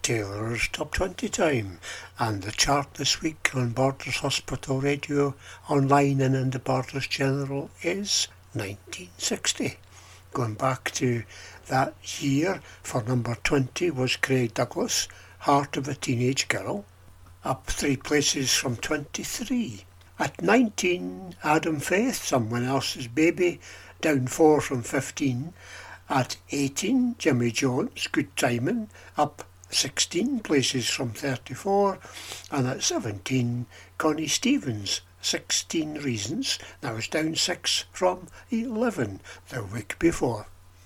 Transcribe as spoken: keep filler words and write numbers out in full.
Taylor's Top twenty time, and the chart this week on Borders Hospital Radio online and in the Borders General is nineteen sixty. Going back to that year, for number twenty was Craig Douglas, Heart of a Teenage Girl, up three places from twenty-three. At nineteen, Adam Faith, Someone Else's Baby, down four from fifteen. At eighteen, Jimmy Jones, Good Timing, up sixteen places from thirty-four. And at seventeen, Connie Stevens, sixteen Reasons, that was down six from eleven the week before.